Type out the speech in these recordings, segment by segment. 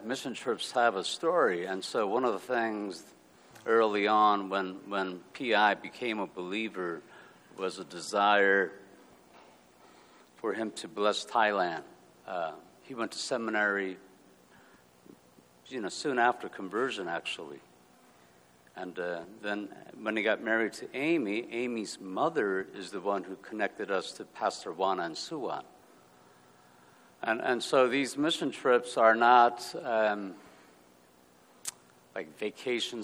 mission trips have a story. And so one of the things early on when P.I. became a believer was a desire for him to bless Thailand. He went to seminary, soon after conversion, actually. And then when he got married to Amy, Amy's mother is the one who connected us to Pastor Wana and Suwan. And so these mission trips are not like vacation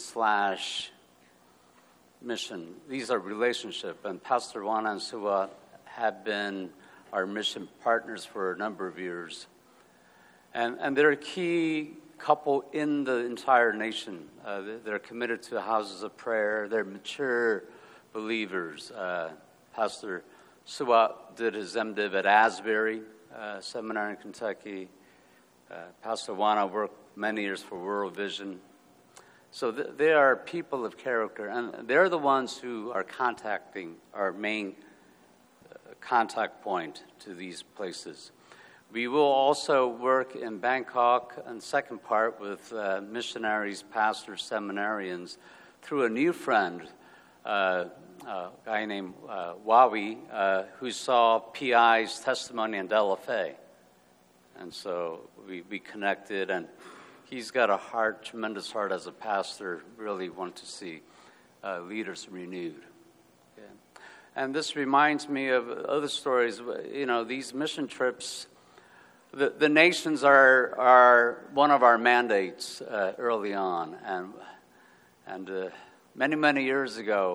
/ mission. These are relationship. And Pastor Wana and Suwan have been our mission partners for a number of years. And they're a key couple in the entire nation. They're committed to houses of prayer. They're mature believers. Pastor Suwa did his MDiv at Asbury Seminary in Kentucky. Pastor Wana worked many years for World Vision. So they are people of character, and they're the ones who are contacting our main contact point to these places. We will also work in Bangkok and the second part with missionaries, pastors, seminarians through a new friend, a guy named Wawi, who saw P.I.'s testimony in De La Fay. And so we connected, and he's got a heart, tremendous heart as a pastor, really want to see leaders renewed. Okay. And this reminds me of other stories. These mission trips, the nations are one of our mandates early on. And many years ago,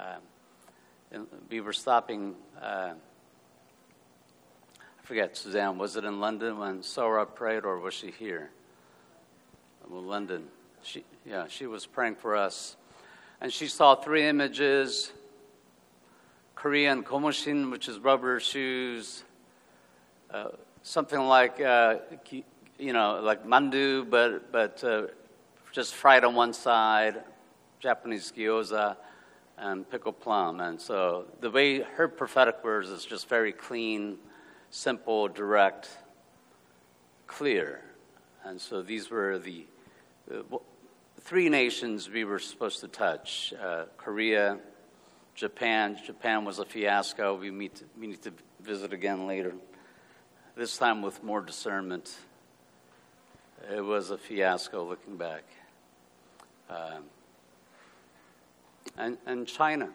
we were stopping, I forget, Suzanne, was it in London when Sora prayed, or was she here? Well, London. She was praying for us. And she saw 3 images: Korean komoshin, which is rubber shoes, something like, like mandu, but just fried on one side, Japanese gyoza, and pickled plum. And so the way her prophetic words is just very clean, simple, direct, clear. And so these were the 3 nations we were supposed to touch: Korea, Japan. Japan was a fiasco. We need to visit again later. This time with more discernment. It was a fiasco looking back. And China.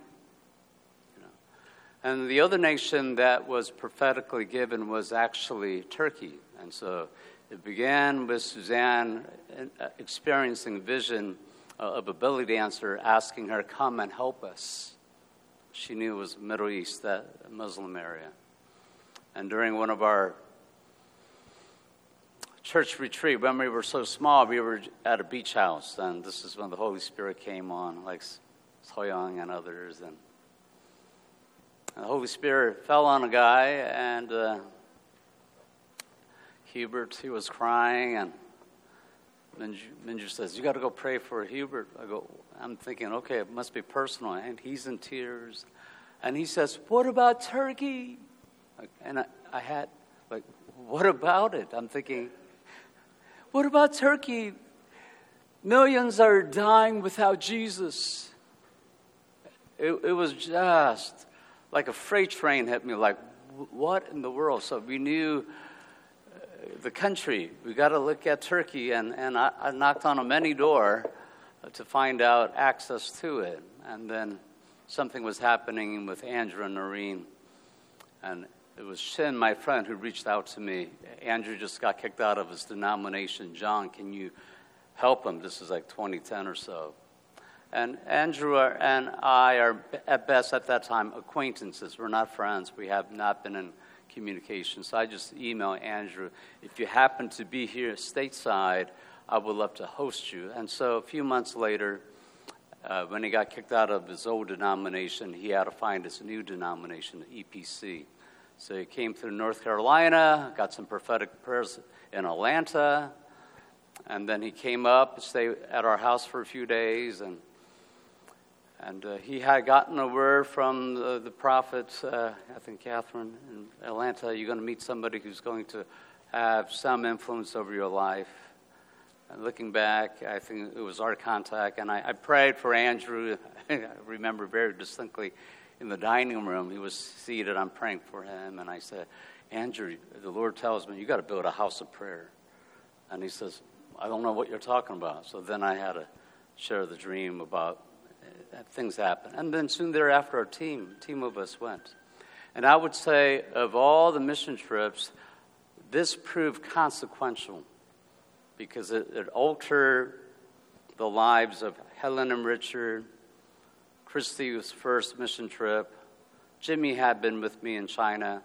And the other nation that was prophetically given was actually Turkey. And so it began with Suzanne experiencing vision of a belly dancer asking her, "Come and help us." She knew it was Middle East, that Muslim area. And during one of our church retreat, when we were so small, we were at a beach house, and this is when the Holy Spirit came on, like Soyoung and others. And the Holy Spirit fell on a guy, and Hubert, he was crying, and Minju says, "You got to go pray for Hubert." I'm thinking, okay, it must be personal, and he's in tears. And he says, "What about Turkey?" And I had, what about it? I'm thinking, what about Turkey? Millions are dying without Jesus. It was just like a freight train hit me, like, what in the world? So we knew the country. We got to look at Turkey, and I knocked on a many door to find out access to it. And then something was happening with Andrew and Noreen, and it was Shin, my friend, who reached out to me. Andrew just got kicked out of his denomination. "John, can you help him?" This is like 2010 or so. And Andrew and I are, at best at that time, acquaintances. We're not friends. We have not been in communication. So I just emailed Andrew, "If you happen to be here stateside, I would love to host you." And so a few months later, when he got kicked out of his old denomination, he had to find his new denomination, EPC. So he came through North Carolina, got some prophetic prayers in Atlanta, and then he came up, stayed at our house for a few days, and he had gotten a word from the prophet, I think Catherine in Atlanta, "You're going to meet somebody who's going to have some influence over your life." Looking back, I think it was our contact, and I prayed for Andrew. I remember very distinctly in the dining room, he was seated, I'm praying for him, and I said, Andrew, the Lord tells me, you got to build a house of prayer. And he says, I don't know what you're talking about. So then I had to share the dream about things happen. And then soon thereafter, a team of us went. And I would say of all the mission trips, this proved consequential because it altered the lives of Helen and Richard, Christy's first mission trip. Jimmy had been with me in China,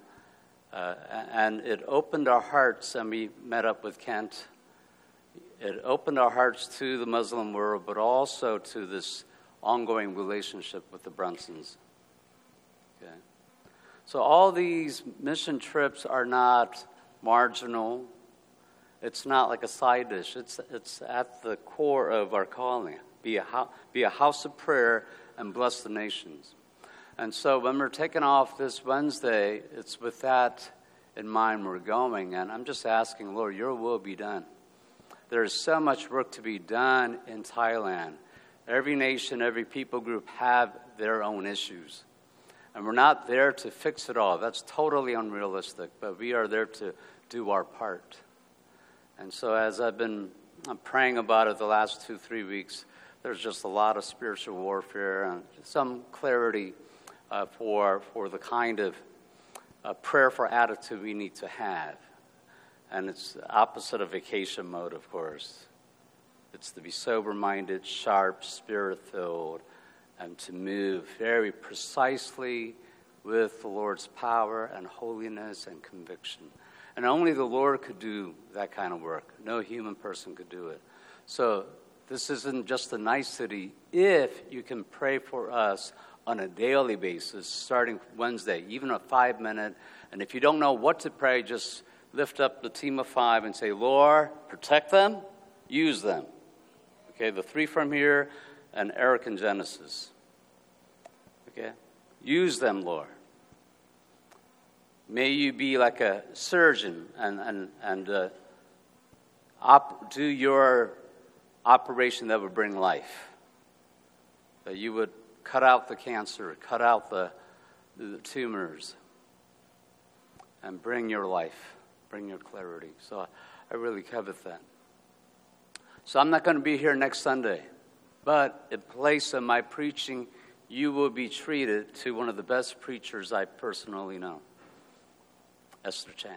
and it opened our hearts, and we met up with Kent. It opened our hearts to the Muslim world, but also to this ongoing relationship with the Brunsons. Okay. So all these mission trips are not marginal. It's not like a side dish. It's at the core of our calling. Be a house of prayer and bless the nations. And so when we're taking off this Wednesday, it's with that in mind we're going. And I'm just asking, Lord, your will be done. There is so much work to be done in Thailand. Every nation, every people group have their own issues. And we're not there to fix it all. That's totally unrealistic. But we are there to do our part. And so as I'm praying about it the last 2-3 weeks, there's just a lot of spiritual warfare and some clarity for the kind of prayerful attitude we need to have. And it's the opposite of vacation mode, of course. It's to be sober-minded, sharp, spirit-filled, and to move very precisely with the Lord's power and holiness and conviction. And only the Lord could do that kind of work. No human person could do it. So this isn't just a nicety. If you can pray for us on a daily basis, starting Wednesday, even a 5-minute, and if you don't know what to pray, just lift up the team of 5 and say, Lord, protect them, use them. Okay, the 3 from here, and Eric and Genesis. Okay, use them, Lord. May you be like a surgeon and do your operation that would bring life. That you would cut out the cancer, cut out the tumors, and bring your life, bring your clarity. So I really covet that. So I'm not going to be here next Sunday, but in place of my preaching, you will be treated to one of the best preachers I personally know. Esther Chang.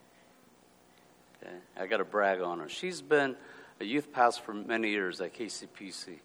Okay. I got to brag on her. She's been a youth pastor for many years at KCPC.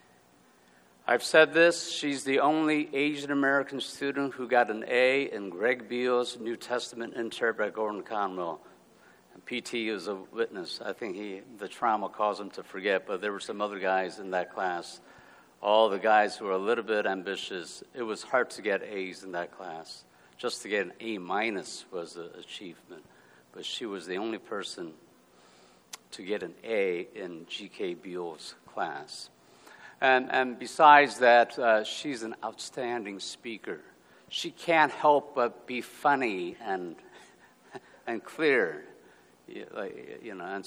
I've said this, she's the only Asian American student who got an A in Greg Beale's New Testament intern by Gordon Conwell. And PT is a witness. I think the trauma caused him to forget, but there were some other guys in that class. All the guys who were a little bit ambitious. It was hard to get A's in that class. Just to get an A- was an achievement. But she was the only person to get an A in G.K. Beale's class. And besides that, she's an outstanding speaker. She can't help but be funny and clear, And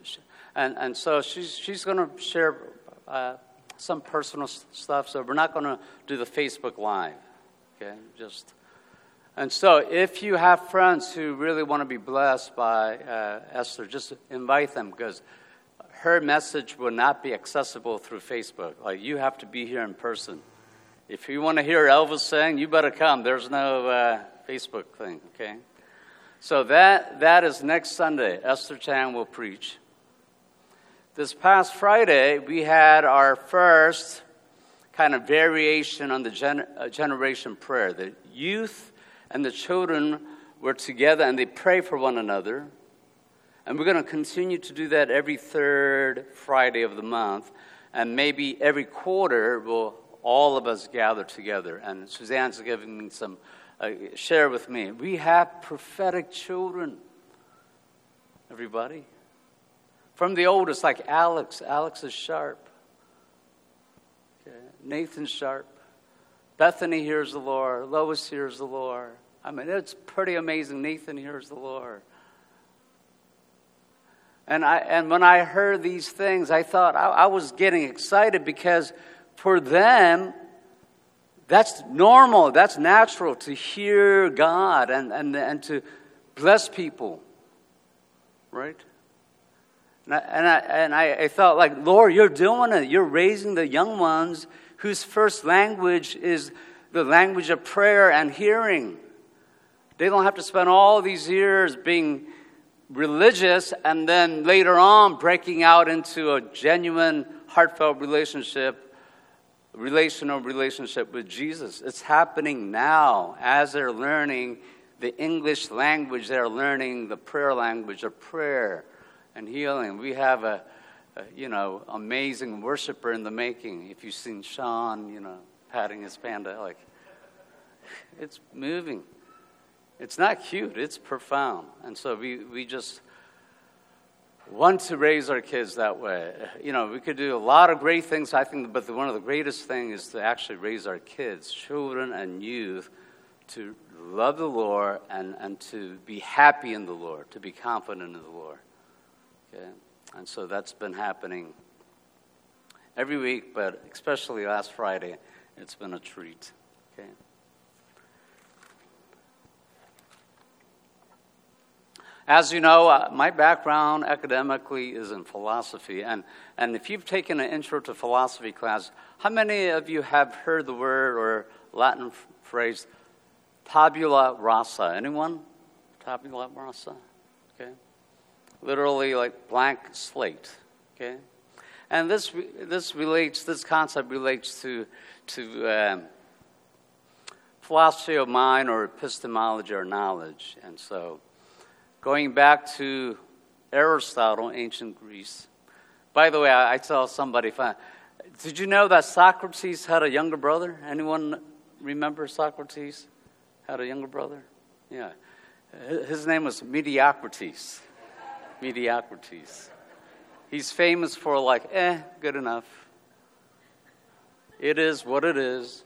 so she's going to share some personal stuff. So we're not going to do the Facebook Live, okay? And so if you have friends who really want to be blessed by Esther, just invite them because her message will not be accessible through Facebook. Like, you have to be here in person. If you want to hear Elvis sing, you better come. There's no Facebook thing, okay? So that is next Sunday. Esther Chang will preach. This past Friday, we had our first kind of variation on the generation prayer. The youth and the children were together and they pray for one another. And we're going to continue to do that every third Friday of the month. And maybe every quarter will all of us gather together. And Suzanne's giving me some, share with me. We have prophetic children, everybody. From the oldest, like Alex. Alex is sharp. Okay. Nathan's sharp. Bethany hears the Lord. Lois hears the Lord. I mean, it's pretty amazing. Nathan hears the Lord. And when I heard these things, I thought I was getting excited because for them, that's normal, that's natural to hear God and to bless people, right? And I felt like, Lord, you're doing it. You're raising the young ones whose first language is the language of prayer and hearing. They don't have to spend all these years being religious and then later on breaking out into a genuine, heartfelt relational relationship with Jesus. It's happening now as they're learning the English language. They're learning the prayer language of prayer and healing. We have a amazing worshiper in the making. If you've seen Sean, patting his panda, like, it's moving. It's not cute, it's profound. And so we just want to raise our kids that way. We could do a lot of great things, I think, but one of the greatest things is to actually raise our kids, children and youth, to love the Lord and to be happy in the Lord, to be confident in the Lord. Okay? And so that's been happening every week, but especially last Friday, it's been a treat. Okay? As you know, my background academically is in philosophy, and if you've taken an intro to philosophy class, how many of you have heard the word or Latin phrase tabula rasa? Anyone? Tabula rasa? Okay. Literally like blank slate. Okay. And this concept relates to philosophy of mind or epistemology or knowledge, and so. Going back to Aristotle, ancient Greece. By the way, I tell somebody, did you know that Socrates had a younger brother? Anyone remember Socrates had a younger brother? Yeah. His name was Mediocrities. Mediocrities. He's famous for good enough. It is what it is.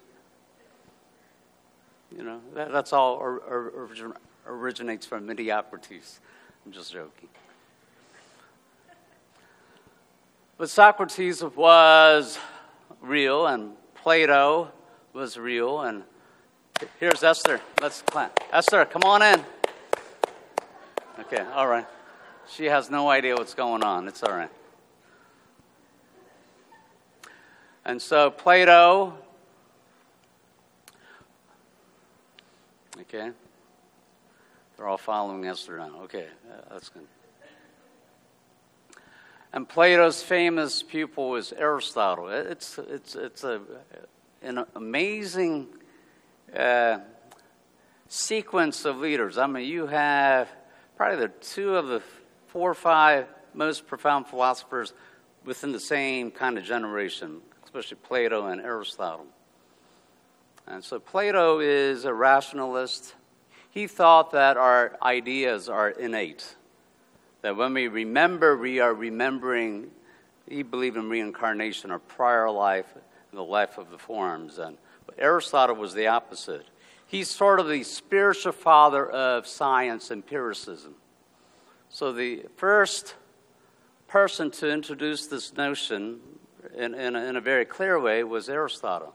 That's all originates from Mediocrities. I'm just joking. But Socrates was real, and Plato was real, and here's Esther. Let's clap. Esther, come on in. Okay, all right. She has no idea what's going on. It's all right. And so Plato, okay. They're all following Esther now. Okay, that's good. And Plato's famous pupil is Aristotle. It's an amazing sequence of leaders. I mean, you have probably two of the 4 or 5 most profound philosophers within the same kind of generation, especially Plato and Aristotle. And so Plato is a rationalist. He thought that our ideas are innate, that when we remember, we are remembering. He believed in reincarnation, or prior life, and the life of the forms. But Aristotle was the opposite. He's sort of the spiritual father of science empiricism. So the first person to introduce this notion in a very clear way was Aristotle.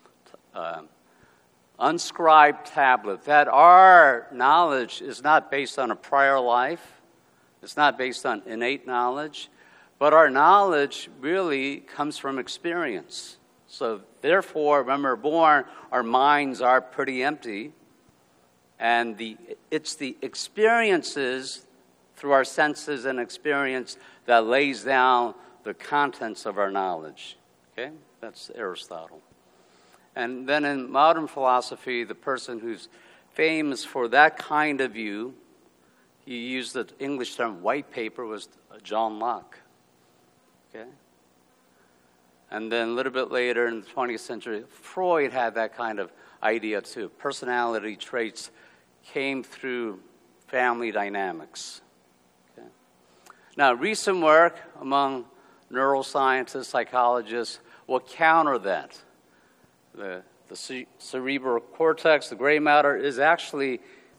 Unscribed tablet, that our knowledge is not based on a prior life, it's not based on innate knowledge, but our knowledge really comes from experience. So therefore, when we're born, our minds are pretty empty, and it's the experiences through our senses and experience that lays down the contents of our knowledge. Okay? That's Aristotle. And then in modern philosophy, the person who's famous for that kind of view, he used the English term white paper, was John Locke. Okay? And then a little bit later in the 20th century, Freud had that kind of idea too. Personality traits came through family dynamics. Okay? Now, recent work among neuroscientists, psychologists, will counter that. The cerebral cortex, the gray matter, is actually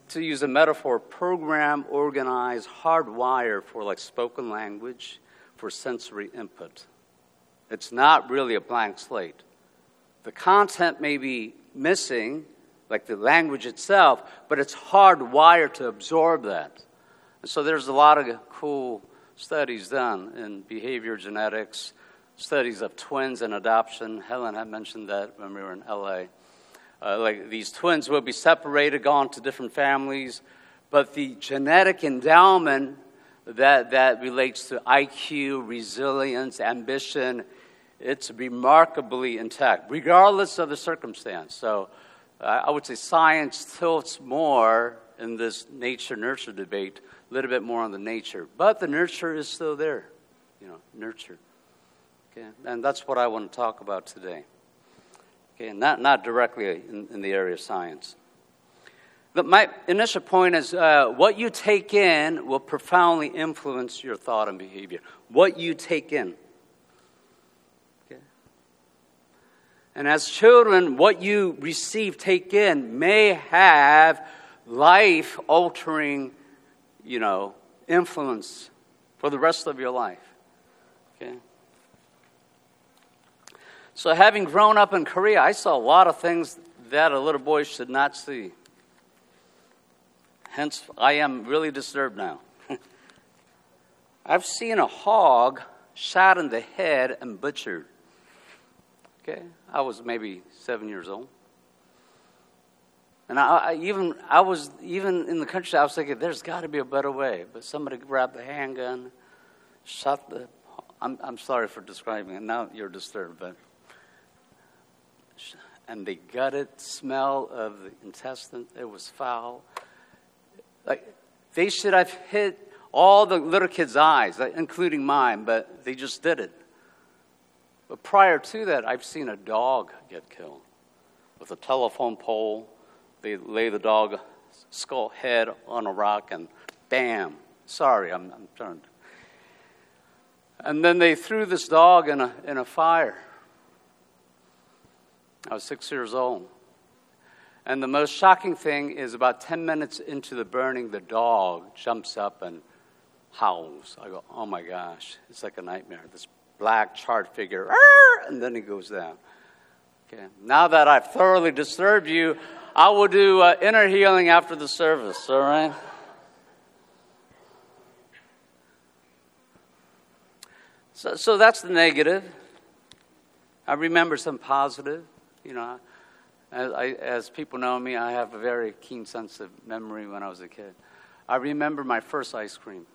to use a metaphor, program, organize, hardwire for like spoken language, for sensory input. It's not really a blank slate. The content may be missing, like the language itself, but it's hardwired to absorb that. And so there's a lot of cool studies done in behavior genetics, studies of twins and adoption. Helen had mentioned that when we were in L.A. Like these twins will be separated, gone to different families, but the genetic endowment that relates to IQ, resilience, ambition, it's remarkably intact, regardless of the circumstance. So I would say science tilts more in this nature-nurture debate, a little bit more on the nature. But the nurture is still there, nurture. Okay? And that's what I want to talk about today. Okay, not directly in the area of science. But my initial point is what you take in will profoundly influence your thought and behavior. What you take in. Okay? And as children, what you receive, take in, may have life-altering, influence for the rest of your life. Okay? So having grown up in Korea, I saw a lot of things that a little boy should not see. Hence, I am really disturbed now. I've seen a hog shot in the head and butchered. Okay? I was maybe 7 years old. And I was even in the country, I was thinking, there's got to be a better way. But somebody grabbed the handgun, shot the... I'm sorry for describing it. Now you're disturbed, but... And the gutted smell of the intestine, it was foul. Like, they should have hit all the little kids' eyes, including mine, but they just did it. But prior to that, I've seen a dog get killed with a telephone pole. They lay the dog skull head on a rock and bam. Sorry, I'm trying to. And then they threw this dog in a fire. I was 6 years old. And the most shocking thing is about 10 minutes into the burning, the dog jumps up and howls. I go, oh my gosh, it's like a nightmare. This black charred figure, and then he goes down. Okay. Now that I've thoroughly disturbed you, I will do inner healing after the service, all right? So that's the negative. I remember some positive. As people know me, I have a very keen sense of memory when I was a kid. I remember my first ice cream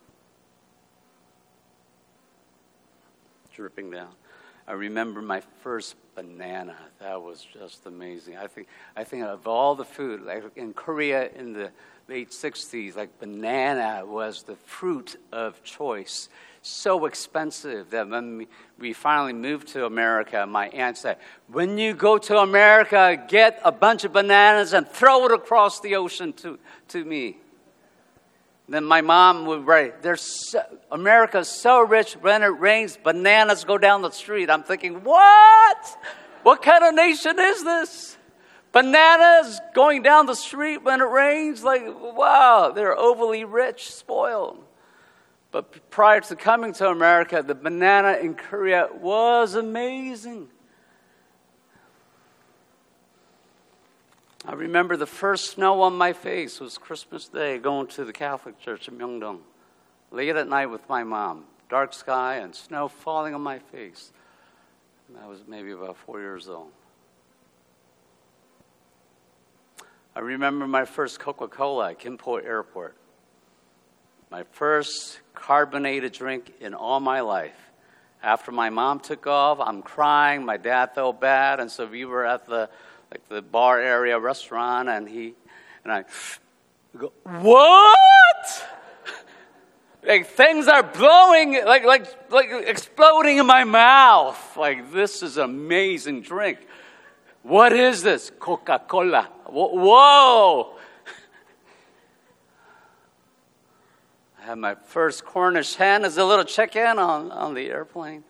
dripping down. I remember my first banana. That was just amazing. I think of all the food, like in Korea in the late 60s, like banana was the fruit of choice. So expensive that when we finally moved to America, my aunt said, when you go to America, get a bunch of bananas and throw it across the ocean to me. Then my mom would write, America's so rich, when it rains, bananas go down the street. I'm thinking, what? What kind of nation is this? Bananas going down the street when it rains? Like, wow, they're overly rich, spoiled. But prior to coming to America, the banana in Korea was amazing. I remember the first snow on my face was Christmas Day, going to the Catholic Church in Myeongdong. Late at night with my mom. Dark sky and snow falling on my face. I was maybe about 4 years old. I remember my first Coca-Cola at Gimpo Airport. My first carbonated drink in all my life. After my mom took off, I'm crying. My dad felt bad, and so we were at the bar area restaurant, and I go, what? Like things are blowing, like exploding in my mouth. Like, this is an amazing drink. What is this? Coca-Cola. Whoa! I had my first Cornish hen as a little check-in on the airplane.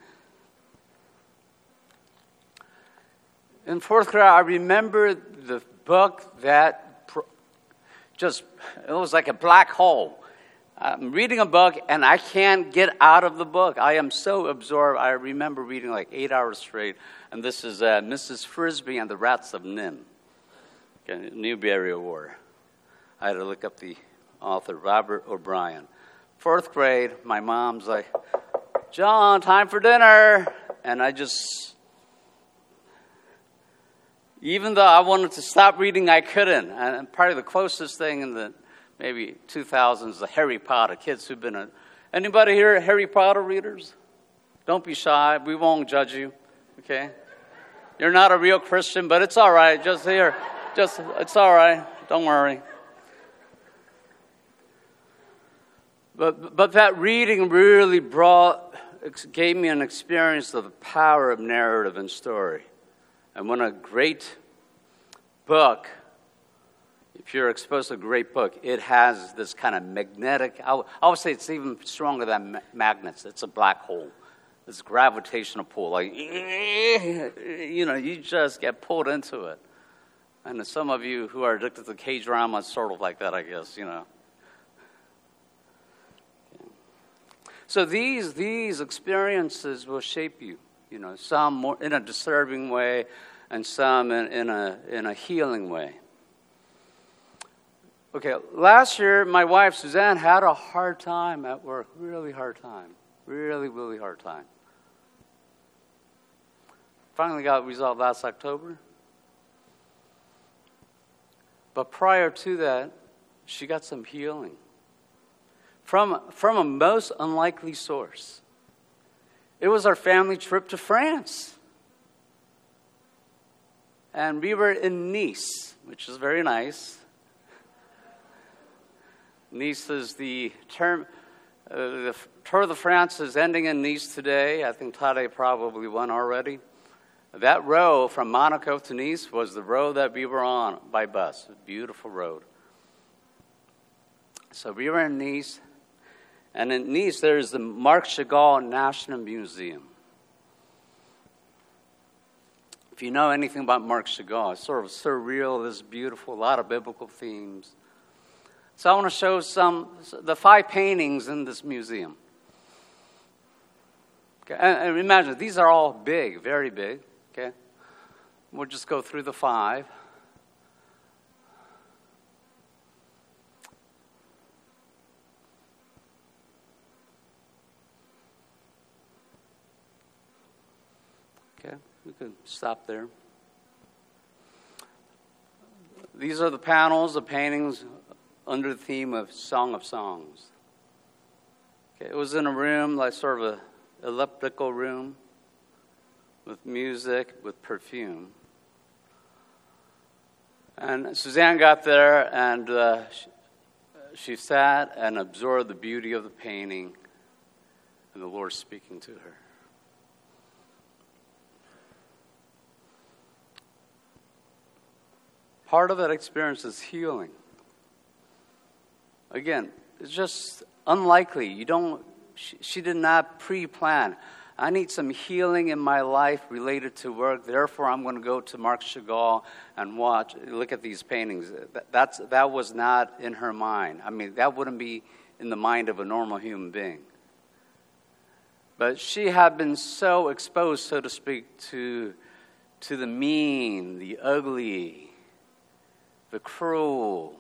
In fourth grade, I remember the book that it was like a black hole. I'm reading a book, and I can't get out of the book. I am so absorbed. I remember reading like 8 hours straight, and this is Mrs. Frisbee and the Rats of Nim, okay, Newbery Award. I had to look up the author, Robert O'Brien. 4th grade, my mom's like, John, time for dinner. And I just, even though I wanted to stop reading, I couldn't. And probably the closest thing in the maybe 2000s, the Harry Potter. Kids who've been anybody here Harry Potter readers? Don't be shy. We won't judge you, okay? You're not a real Christian, but it's all right. It's all right. Don't worry. But that reading really gave me an experience of the power of narrative and story. And when a great book, if you're exposed to a great book, it has this kind of magnetic, I would say it's even stronger than magnets. It's a black hole. This gravitational pull. Like, you just get pulled into it. And some of you who are addicted to K-drama, it's sort of like that, I guess, So these experiences will shape you, some more in a disturbing way and some in a healing way. Okay, last year, my wife, Suzanne, had a hard time at work. Really hard time. Really, really hard time. Finally got resolved last October. But prior to that, she got some healing. From a most unlikely source. It was our family trip to France. And we were in Nice, which is very nice. Nice is the term. The Tour de France is ending in Nice today. I think Tade probably won already. That road from Monaco to Nice was the road that we were on by bus. A beautiful road. So we were in Nice. And in Nice, there's the Marc Chagall National Museum. If you know anything about Marc Chagall, it's sort of surreal, it's beautiful, a lot of biblical themes. So I want to show the 5 paintings in this museum. Okay, and imagine, these are all big, very big. Okay, we'll just go through the 5. Okay, we can stop there. These are the panels, the paintings under the theme of Song of Songs. Okay, it was in a room, like sort of an elliptical room with music, with perfume. And Suzanne got there, and she sat and absorbed the beauty of the painting and the Lord speaking to her. Part of that experience is healing. Again, it's just unlikely. She did not pre-plan. I need some healing in my life related to work. Therefore, I'm going to go to Marc Chagall and look at these paintings. That was not in her mind. I mean, that wouldn't be in the mind of a normal human being. But she had been so exposed, so to speak, to the mean, the ugly, the cruel,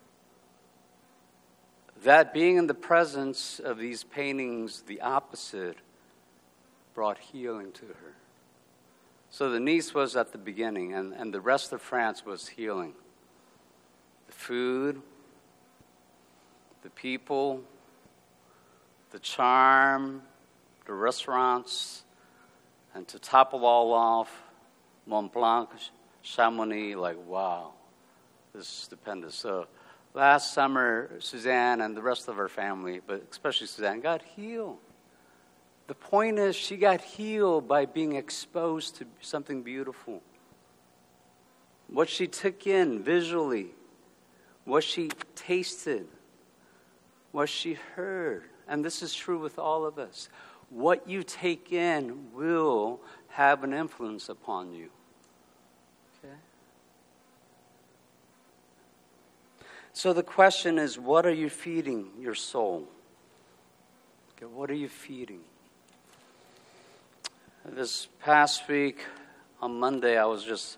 that being in the presence of these paintings, the opposite, brought healing to her. So the Nice was at the beginning, and the rest of France was healing. The food, the people, the charm, the restaurants, and to top it all off, Mont Blanc, Chamonix, like, wow, this is stupendous. So last summer, Suzanne and the rest of her family, but especially Suzanne, got healed. The point is, she got healed by being exposed to something beautiful. What she took in visually, what she tasted, what she heard. And this is true with all of us. What you take in will have an influence upon you. Okay? So the question is, what are you feeding your soul? Okay, what are you feeding? This past week, on Monday, I was just,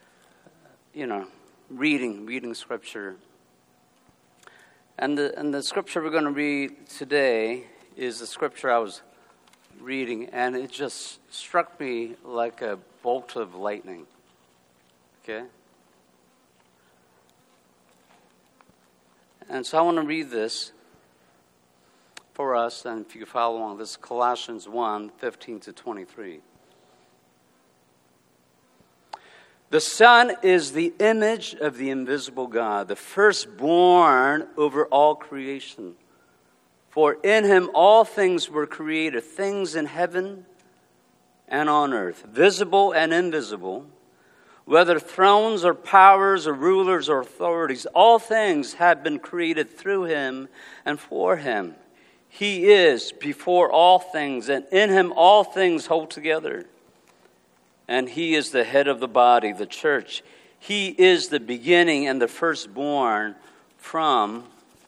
reading Scripture. And the Scripture we're going to read today is the Scripture I was reading, and it just struck me like a bolt of lightning. Okay? And so I want to read this for us, and if you can follow along, this is Colossians 1:15-23. The Son is the image of the invisible God, the firstborn over all creation. For in him all things were created, things in heaven and on earth, visible and invisible, whether thrones or powers or rulers or authorities, all things have been created through him and for him. He is before all things, and in him all things hold together. And he is the head of the body, the church. He is the beginning and the firstborn from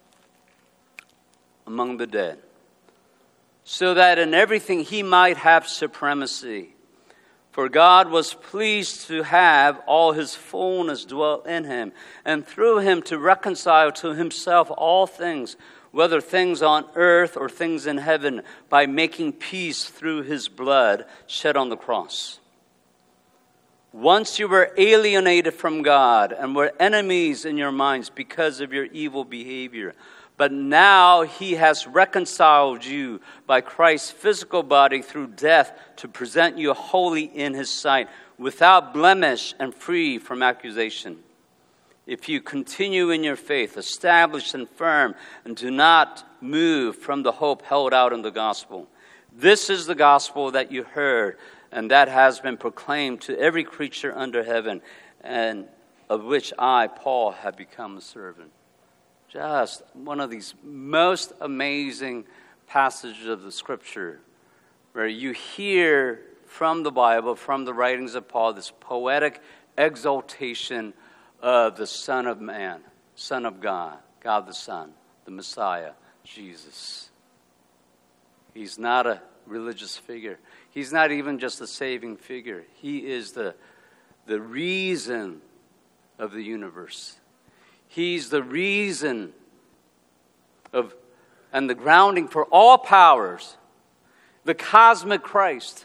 among the dead, so that in everything he might have supremacy. For God was pleased to have all his fullness dwell in him, and through him to reconcile to himself all things, whether things on earth or things in heaven, by making peace through his blood shed on the cross. Once you were alienated from God and were enemies in your minds because of your evil behavior. But now he has reconciled you by Christ's physical body through death to present you holy in his sight, without blemish and free from accusation. If you continue in your faith, established and firm, and do not move from the hope held out in the gospel. This is the gospel that you heard, and that has been proclaimed to every creature under heaven, and of which I, Paul, have become a servant. Just one of these most amazing passages of the Scripture, where you hear from the Bible, from the writings of Paul, this poetic exaltation of the Son of Man, Son of God, God the Son, the Messiah, Jesus. He's not a religious figure. He's not even just a saving figure. He is the reason of the universe. He's the reason of and the grounding for all powers, the cosmic Christ.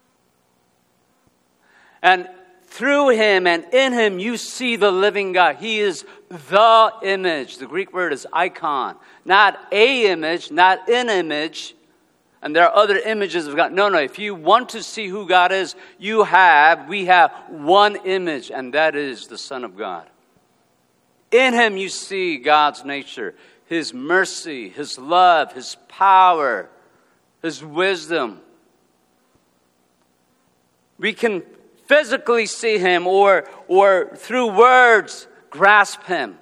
And through him and in him you see the living God. He is the image. The Greek word is icon. Not a image, not an image. And there are other images of God. No. If you want to see who God is, we have one image, and that is the Son of God. In him you see God's nature, his mercy, his love, his power, his wisdom. We can physically see him or through words grasp him.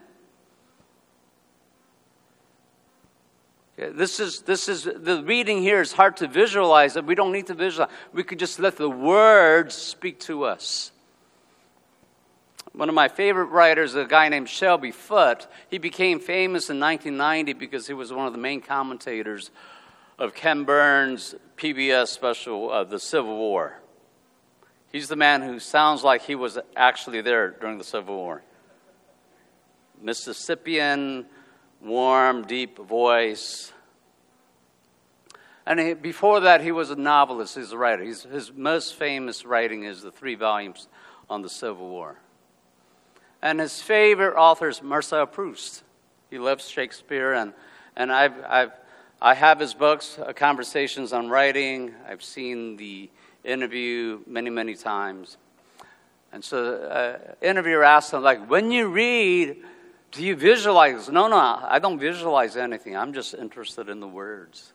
This is the reading here is hard to visualize. We don't need to visualize. We could just let the words speak to us. One of my favorite writers, a guy named Shelby Foote, he became famous in 1990 because he was one of the main commentators of Ken Burns' PBS special, The Civil War. He's the man who sounds like he was actually there during the Civil War. Mississippian, warm, deep voice. And before that, he was a novelist. He's a writer. His most famous writing is the 3 volumes on the Civil War. And his favorite author is Marcel Proust. He loves Shakespeare, and I have his books, Conversations on Writing. I've seen the interview many times. And so interviewer asked him, when you read, do you visualize? No, I don't visualize anything. I'm just interested in the words.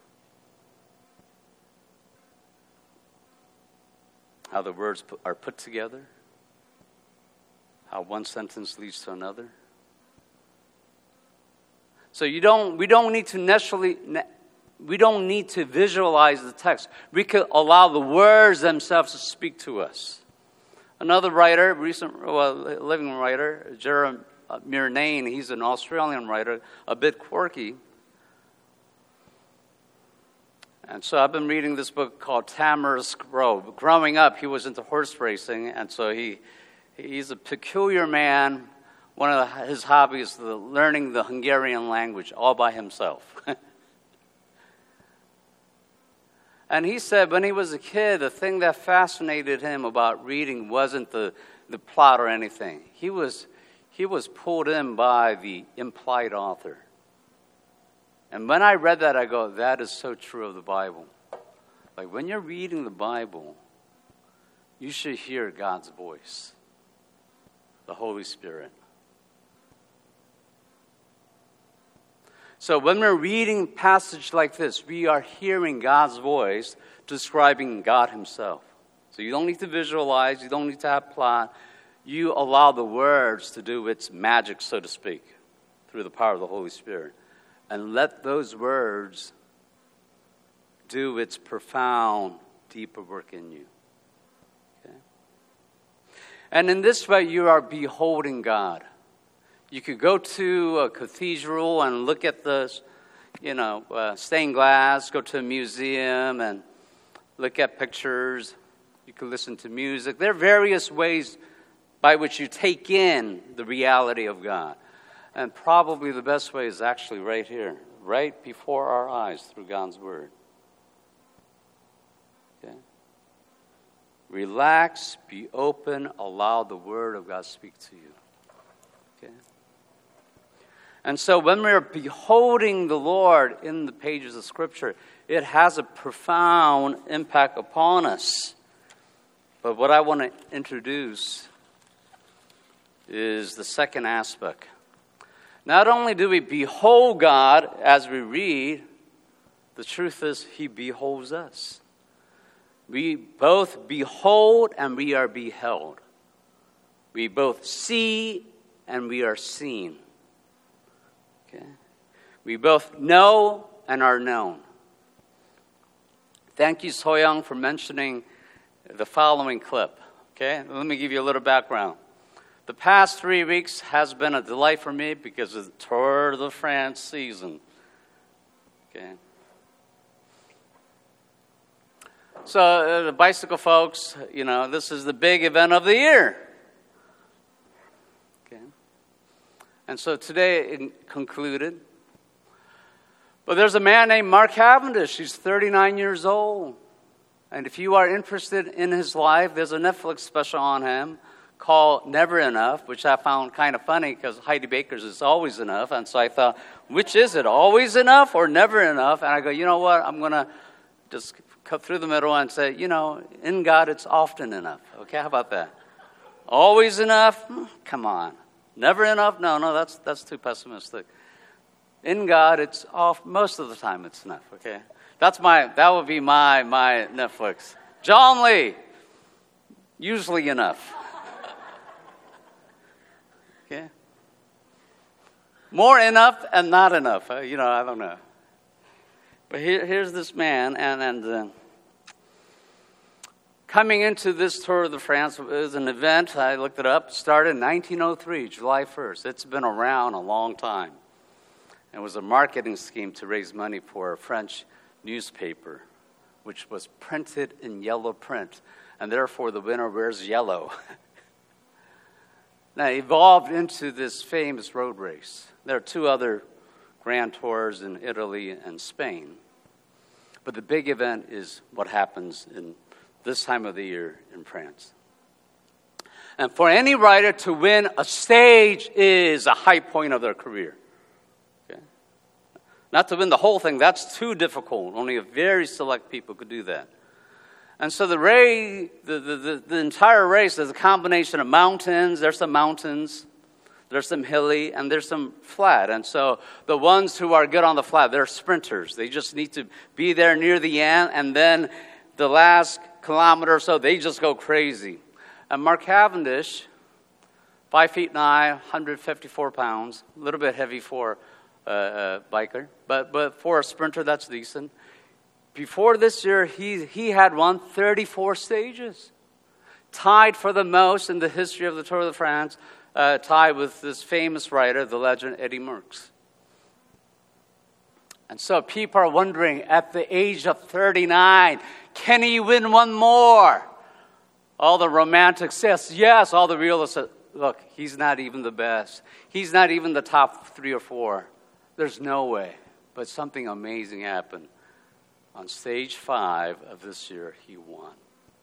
How the words are put together. How one sentence leads to another. So we don't need to visualize the text. We could allow the words themselves to speak to us. Another writer, living writer, Murnane. He's an Australian writer, a bit quirky. And so I've been reading this book called Tamarisk Grove. Growing up, he was into horse racing, and so he's a peculiar man. One of his hobbies is learning the Hungarian language all by himself. And he said when he was a kid, the thing that fascinated him about reading wasn't the plot or anything. He was pulled in by the implied author. And when I read that, I go, that is so true of the Bible. Like when you're reading the Bible, you should hear God's voice, the Holy Spirit. So when we're reading a passage like this, we are hearing God's voice describing God himself. So you don't need to visualize, you don't need to have plot. You allow the words to do its magic, so to speak, through the power of the Holy Spirit. And let those words do its profound, deeper work in you. Okay? And in this way, you are beholding God. You could go to a cathedral and look at the, stained glass, go to a museum and look at pictures. You could listen to music. There are various ways by which you take in the reality of God. And probably the best way is actually right here, right before our eyes through God's Word. Okay? Relax, be open, allow the Word of God to speak to you. Okay? And so when we're beholding the Lord in the pages of Scripture, it has a profound impact upon us. But what I want to introduce is the second aspect. Not only do we behold God as we read, the truth is he beholds us. We both behold and we are beheld. We both see and we are seen. Okay? We both know and are known. Thank you, Soyoung, for mentioning the following clip. Okay? Let me give you a little background. The past 3 weeks has been a delight for me because of the Tour de France season. Okay. So the bicycle folks, this is the big event of the year. Okay. And so today it concluded. But there's a man named Mark Cavendish. He's 39 years old. And if you are interested in his life, there's a Netflix special on him called Never Enough, which I found kind of funny because Heidi Baker's is always enough. And so I thought, which is it, always enough or never enough? And I go, you know what, I'm going to just cut through the middle and say, in God it's often enough. Okay, how about that? Always enough? Come on. Never enough? No, that's too pessimistic. In God it's most of the time it's enough, okay? That would be my Netflix. John Lee, usually enough. Okay. More enough and not enough. I don't know. But here's this man, and coming into this Tour de France is an event, I looked it up, started in 1903, July 1st. It's been around a long time. It was a marketing scheme to raise money for a French newspaper, which was printed in yellow print, and therefore the winner wears yellow. Now, it evolved into this famous road race. There are 2 other Grand Tours in Italy and Spain. But the big event is what happens in this time of the year in France. And for any rider to win a stage is a high point of their career. Okay? Not to win the whole thing, that's too difficult. Only a very select people could do that. And so the entire race is a combination of mountains. There's some mountains, there's some hilly, and there's some flat. And so the ones who are good on the flat, they're sprinters. They just need to be there near the end, and then the last kilometer or so, they just go crazy. And Mark Cavendish, 5'9", 154 pounds, a little bit heavy for a biker, but for a sprinter, that's decent. Before this year, he had won 34 stages, tied for the most in the history of the Tour de France, tied with this famous writer, the legend Eddie Merckx. And so people are wondering, at the age of 39, can he win one more? All the romantics says yes. All the realists say, look, he's not even the best. He's not even the top 3 or 4. There's no way. But something amazing happened. On stage 5 of this year, he won.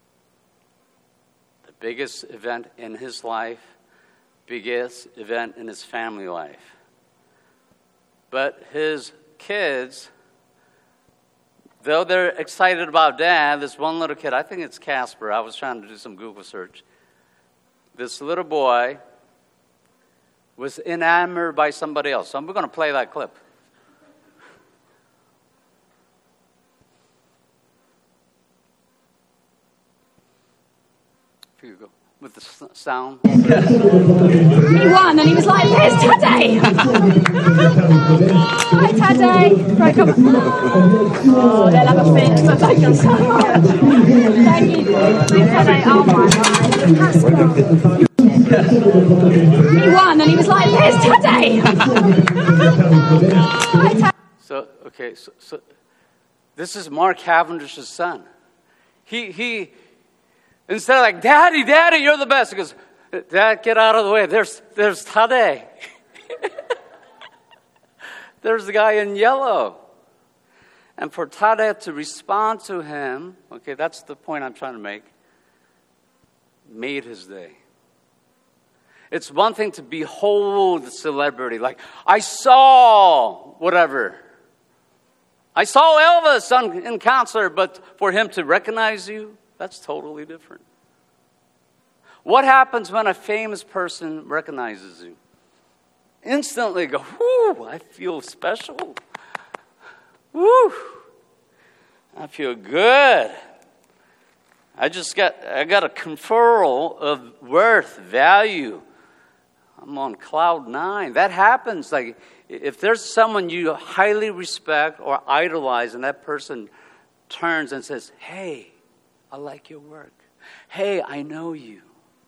The biggest event in his life, biggest event in his family life. But his kids, though they're excited about Dad, this one little kid, I think it's Casper. I was trying to do some Google search. This little boy was enamored by somebody else. So we're going to play that clip. Here you go. With the sound. He won, and he was like, "There's Taddy!" Hi, Taddy. Right, come on. Oh, they'll have a fit, but thank you so much. Thank you. Taddy, oh my God. He won, and he was like, "There's Taddy!" Hi, Taddy. So this is Mark Cavendish's son. He instead of like, Daddy, you're the best. He goes, Dad, get out of the way. There's Tadej. There's the guy in yellow. And for Tadej to respond to him, okay, that's the point I'm trying to make, made his day. It's one thing to behold the celebrity, like, I saw whatever. I saw Elvis in concert, but for him to recognize you, that's totally different. What happens when a famous person recognizes you? Instantly go, whoo, I feel special. Woo, I feel good. I got a conferral of worth, value. I'm on cloud 9. That happens. Like, if there's someone you highly respect or idolize, and that person turns and says, hey, I like your work. Hey, I know you.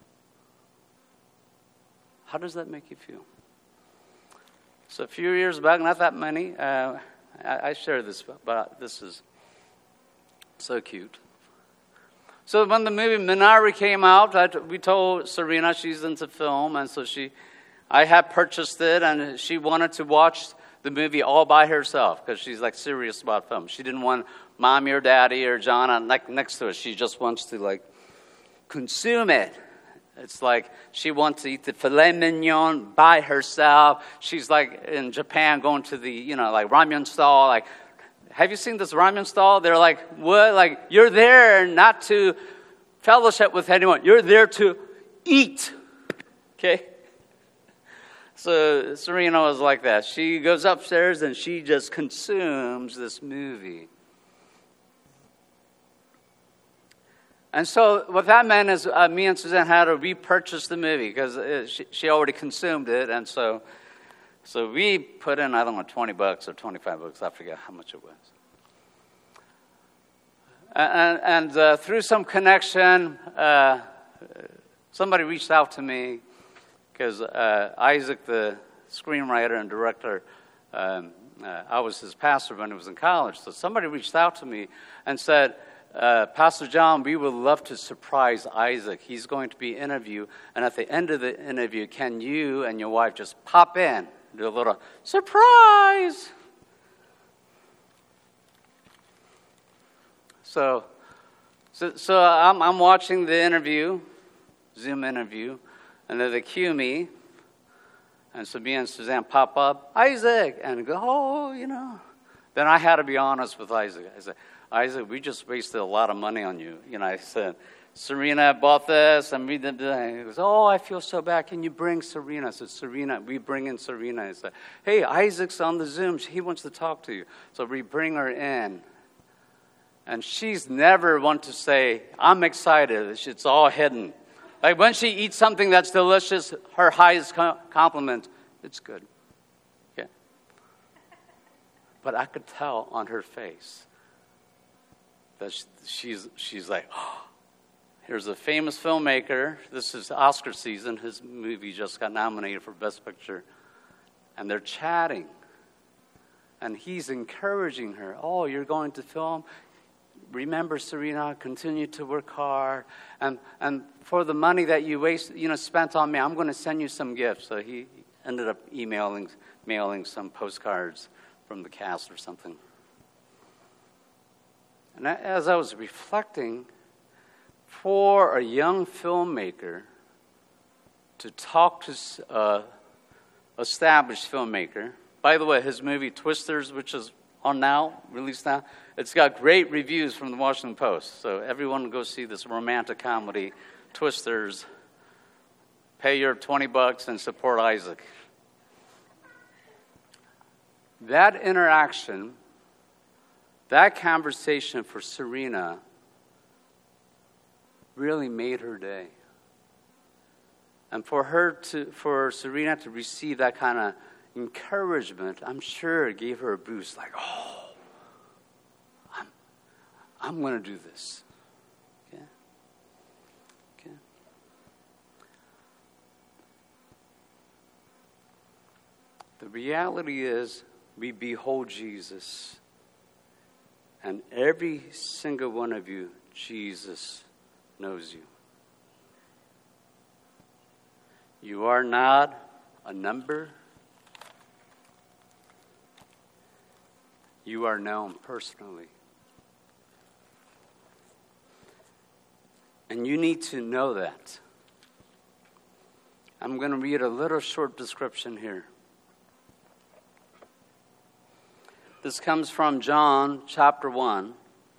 How does that make you feel? So a few years back, not that many, I shared this, but this is so cute. So when the movie Minari came out, we told Serena she's into film, and so I had purchased it, and she wanted to watch the movie all by herself because she's like serious about film. She didn't want mommy or daddy or John next to her. She just wants to like consume it. It's like she wants to eat the filet mignon by herself. She's like in Japan going to the, like ramen stall. Like, have you seen this ramen stall? They're like, what? Like, you're there not to fellowship with anyone. You're there to eat. Okay? So Serena was like that. She goes upstairs and she just consumes this movie. And so what that meant is me and Suzanne had to repurchase the movie because she already consumed it. And so we put in, I don't know, $20 or $25. I forget how much it was. And through some connection, somebody reached out to me because Isaac, the screenwriter and director, I was his pastor when he was in college. So somebody reached out to me and said, Pastor John, we would love to surprise Isaac. He's going to be interviewed, and at the end of the interview, can you and your wife just pop in, do a little surprise? So I'm watching the interview, Zoom interview, and then they cue me, and so me and Suzanne pop up, Isaac, and go, oh, Then I had to be honest with Isaac. I said, Isaac, we just wasted a lot of money on you. I said, Serena bought this, and we did that. He goes, oh, I feel so bad. Can you bring Serena? I said, Serena, we bring in Serena. I said, hey, Isaac's on the Zoom. He wants to talk to you. So we bring her in. And she's never one to say, I'm excited. It's all hidden. Like when she eats something that's delicious, her highest compliment, it's good. Okay? But I could tell on her face that she's like, oh, There's a famous filmmaker. This is Oscar season. His movie just got nominated for Best Picture. And they're chatting. And he's encouraging her. Oh, you're going to film? Remember, Serena, continue to work hard. And for the money that you spent on me, I'm going to send you some gifts. So he ended up mailing some postcards from the cast or something. And as I was reflecting, for a young filmmaker to talk to established filmmaker. By the way, his movie Twisters, which is on now, released now, it's got great reviews from the Washington Post. So everyone go see this romantic comedy, Twisters. Pay your $20 and support Isaac. That interaction, that conversation for Serena really made her day. And for Serena to receive that kind of encouragement, I'm sure it gave her a boost. Like, oh, I'm going to do this. Okay. The reality is, we behold Jesus, and every single one of you, Jesus knows you. You are not a number. You are known personally. And you need to know that. I'm going to read a little short description here. This comes from John chapter 1.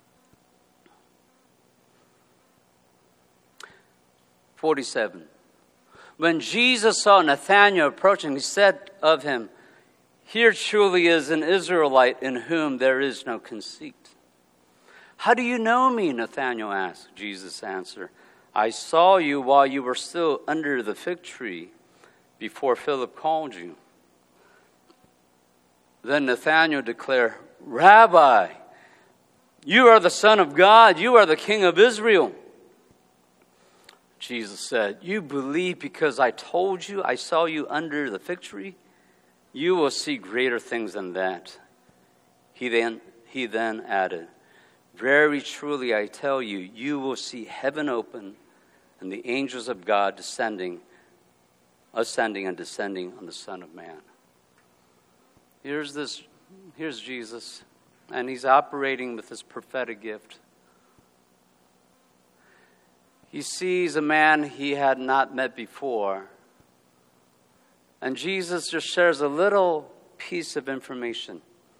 47. When Jesus saw Nathanael approaching, he said of him, "Here truly is an Israelite in whom there is no conceit." "How do you know me?" Nathanael asked. Jesus answered, "I saw you while you were still under the fig tree before Philip called you." Then Nathanael declared, "Rabbi, you are the Son of God. You are the King of Israel." Jesus said, "You believe because I told you I saw you under the fig tree? You will see greater things than that." He then added, "Very truly I tell you, you will see heaven open and the angels of God ascending and descending on the Son of Man." Here's Jesus, and he's operating with this prophetic gift. He sees a man he had not met before, and Jesus just shares a little piece of information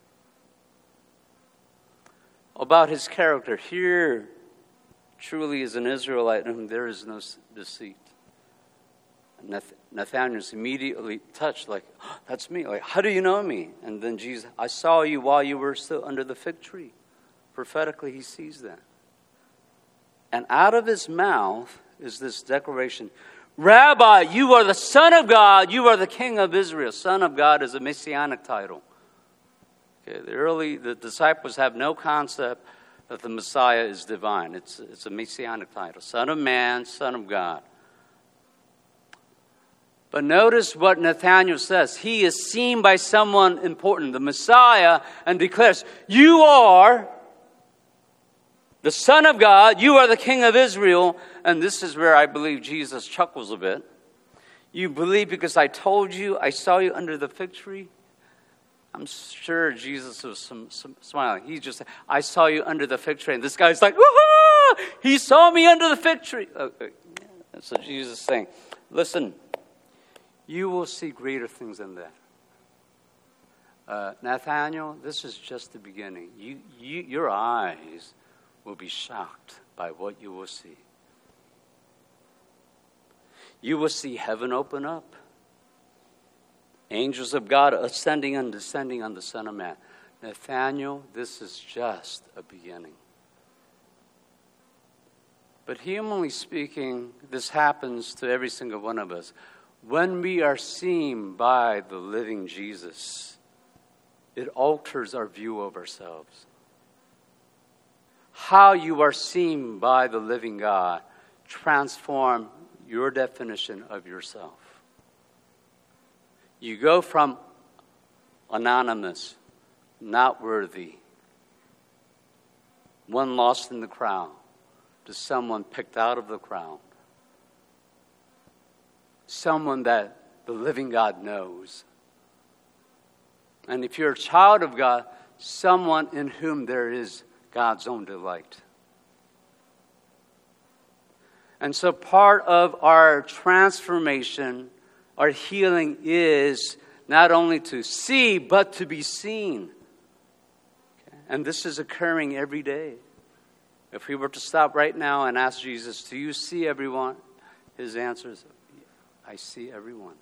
about his character. Here truly is an Israelite in whom there is no deceit. Nathanael's immediately touched, like, oh, that's me. Like, how do you know me? And then Jesus, "I saw you while you were still under the fig tree." Prophetically, he sees that. And out of his mouth is this declaration, "Rabbi, you are the Son of God. You are the King of Israel." Son of God is a messianic title. Okay, the disciples have no concept that the Messiah is divine. It's a messianic title. Son of man, Son of God. But notice what Nathanael says. He is seen by someone important, the Messiah, and declares, "You are the Son of God. You are the King of Israel." And this is where I believe Jesus chuckles a bit. "You believe because I told you I saw you under the fig tree?" I'm sure Jesus was smiling. He just said, "I saw you under the fig tree." And this guy's like, "Woohoo! He saw me under the fig tree." Okay. That's what Jesus is saying. Listen, you will see greater things than that. Nathanael, this is just the beginning. Your eyes will be shocked by what you will see. You will see heaven open up. Angels of God ascending and descending on the Son of Man. Nathanael, this is just a beginning. But humanly speaking, this happens to every single one of us. When we are seen by the living Jesus, it alters our view of ourselves. How you are seen by the living God transform your definition of yourself. You go from anonymous, not worthy, one lost in the crowd, to someone picked out of the crowd. Someone that the living God knows. And if you're a child of God, someone in whom there is God's own delight. And so part of our transformation, our healing, is not only to see, but to be seen. Okay? And this is occurring every day. If we were to stop right now and ask Jesus, do you see everyone? His answer is, I see everyone.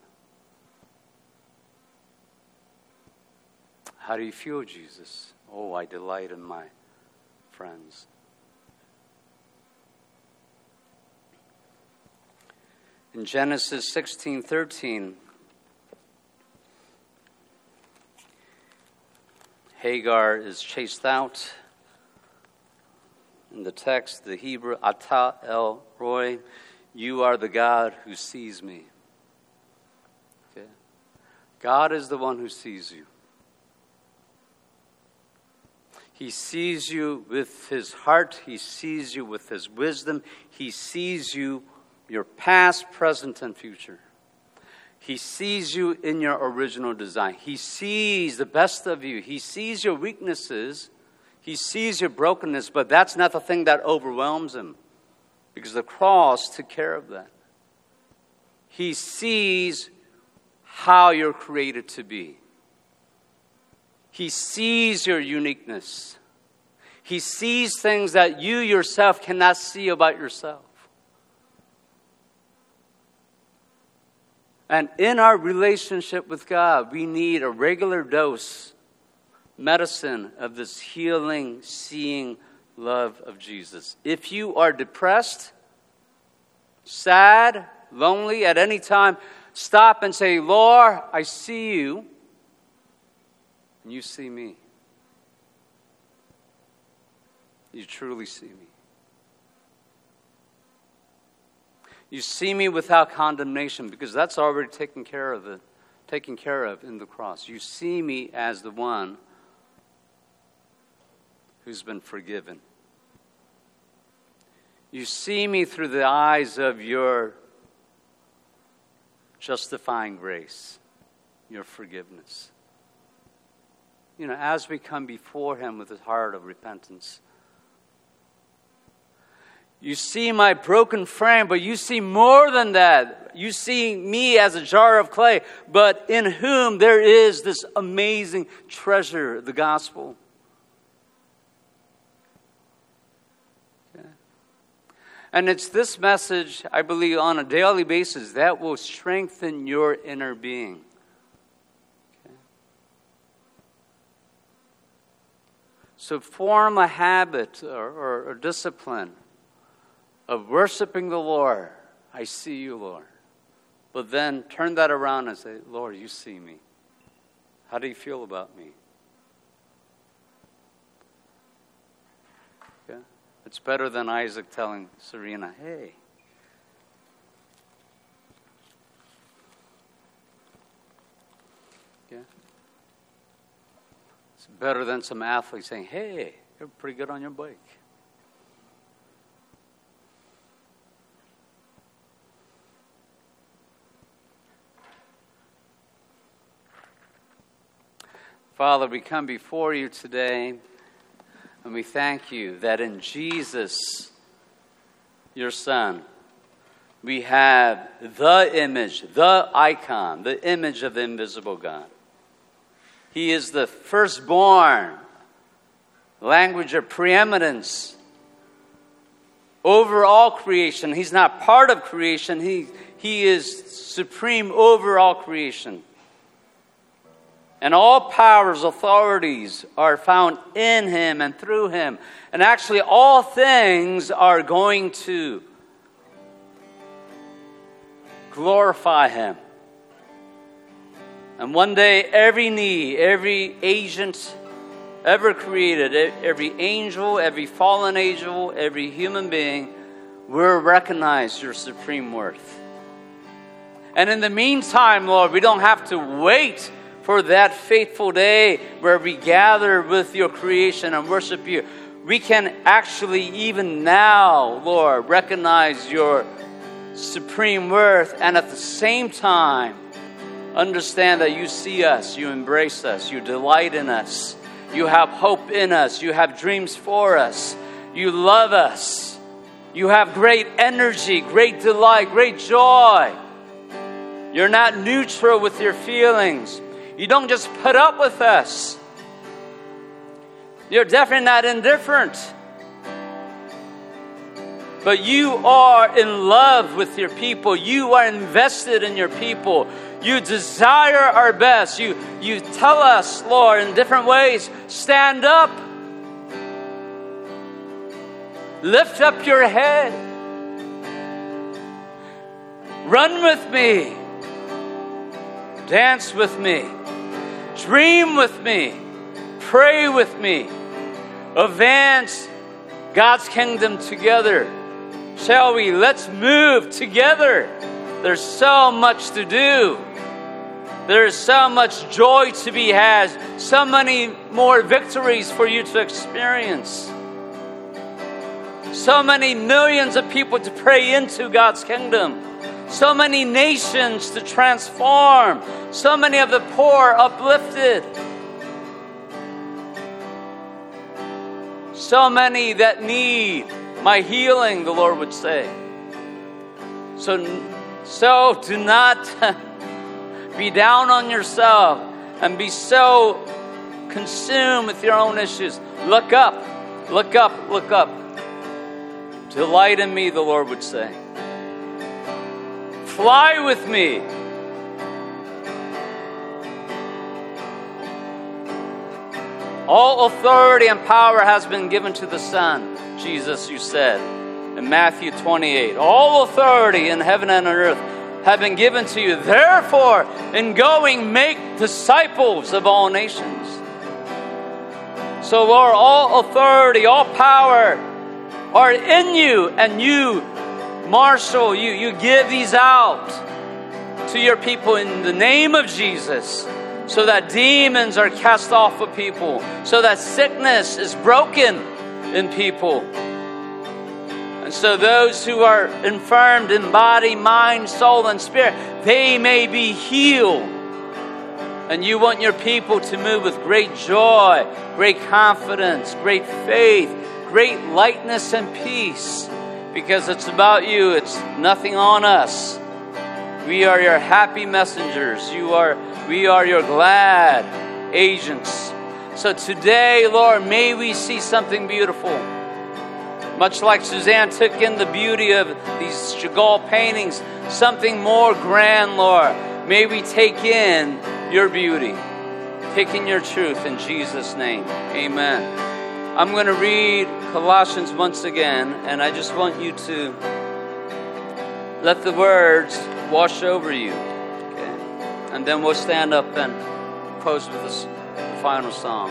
How do you feel, Jesus? Oh, I delight in my friends. In Genesis 16:13, Hagar is chased out. In the text, the Hebrew, Ata El Roi, you are the God who sees me. Okay? God is the one who sees you. He sees you with his heart. He sees you with his wisdom. He sees you, your past, present, and future. He sees you in your original design. He sees the best of you. He sees your weaknesses. He sees your brokenness, but that's not the thing that overwhelms him, because the cross took care of that. He sees how you're created to be. He sees your uniqueness. He sees things that you yourself cannot see about yourself. And in our relationship with God, we need a regular dose, medicine of this healing, seeing love of Jesus. If you are depressed, sad, lonely at any time, stop and say, Lord, I see you, and you see me. You truly see me. You see me without condemnation, because that's already taken care of in the cross. You see me as the one who's been forgiven. You see me through the eyes of your justifying grace, your forgiveness. You know, as we come before him with a heart of repentance, you see my broken frame, but you see more than that. You see me as a jar of clay, but in whom there is this amazing treasure, the gospel. Okay. And it's this message, I believe, on a daily basis that will strengthen your inner being. Okay. So form a habit or discipline of worshiping the Lord. I see you, Lord. But then turn that around and say, Lord, you see me. How do you feel about me? Okay? It's better than Isaac telling Serena, hey. Okay? It's better than some athlete saying, hey, you're pretty good on your bike. Father, we come before you today, and we thank you that in Jesus, your Son, we have the image, the icon, the image of the invisible God. He is the firstborn, language of preeminence over all creation. He's not part of creation. He is supreme over all creation. And all powers, authorities are found in him and through him. And actually all things are going to glorify him. And one day every knee, every agent ever created, every angel, every fallen angel, every human being we'll recognize your supreme worth. And in the meantime, Lord, we don't have to wait for that fateful day where we gather with your creation and worship you. We can actually, even now, Lord, recognize your supreme worth, and at the same time, understand that you see us, you embrace us, you delight in us, you have hope in us, you have dreams for us, you love us, you have great energy, great delight, great joy. You're not neutral with your feelings. You don't just put up with us. You're definitely not indifferent. But you are in love with your people. You are invested in your people. You desire our best. You tell us, Lord, in different ways, stand up. Lift up your head. Run with me. Dance with me. Dream with me. Pray with me. Advance God's kingdom together. Shall we? Let's move together. There's so much to do. There's so much joy to be had. So many more victories for you to experience. So many millions of people to pray into God's kingdom. So many nations to transform. So many of the poor uplifted. So many that need my healing, the Lord would say. So do not be down on yourself and be so consumed with your own issues. Look up, look up, look up. Delight in me, the Lord would say. Fly with me. All authority and power has been given to the Son, Jesus, you said in Matthew 28. All authority in heaven and on earth have been given to you. Therefore, in going, make disciples of all nations. So, Lord, all authority, all power are in you, and you marshal, you give these out to your people in the name of Jesus, so that demons are cast off of people, so that sickness is broken in people. And so those who are infirmed in body, mind, soul, and spirit, they may be healed. And you want your people to move with great joy, great confidence, great faith, great lightness and peace, because it's about you. It's nothing on us. We are your happy messengers. We are your glad agents. So today, Lord, may we see something beautiful. Much like Suzanne took in the beauty of these Chagall paintings, something more grand, Lord. May we take in your beauty, take in your truth in Jesus' name. Amen. I'm going to read Colossians once again, and I just want you to let the words wash over you. Okay? And then we'll stand up and close with the final song.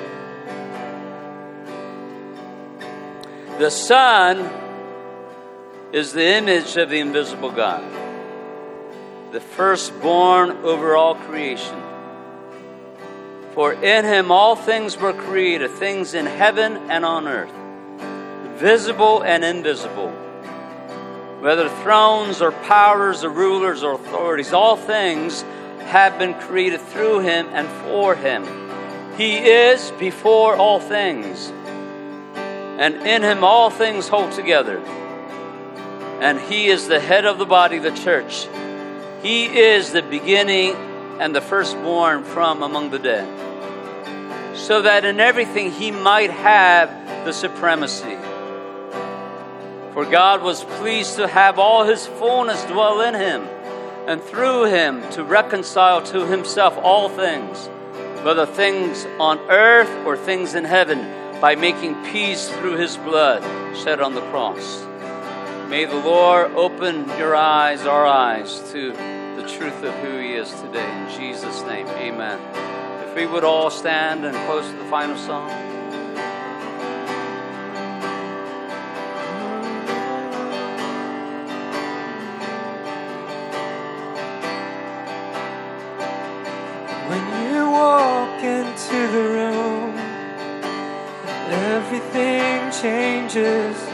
The Son is the image of the invisible God, the firstborn over all creation. For in him all things were created, things in heaven and on earth, visible and invisible, whether thrones or powers or rulers or authorities, all things have been created through him and for him. He is before all things, and in him all things hold together. And he is the head of the body, the church. He is the beginning and the firstborn from among the dead, so that in everything he might have the supremacy. For God was pleased to have all his fullness dwell in him, and through him to reconcile to himself all things, whether things on earth or things in heaven, by making peace through his blood shed on the cross. May the Lord open your eyes, our eyes, to the truth of who he is today. In Jesus' name, amen. If we would all stand and close to the final song. Jesus.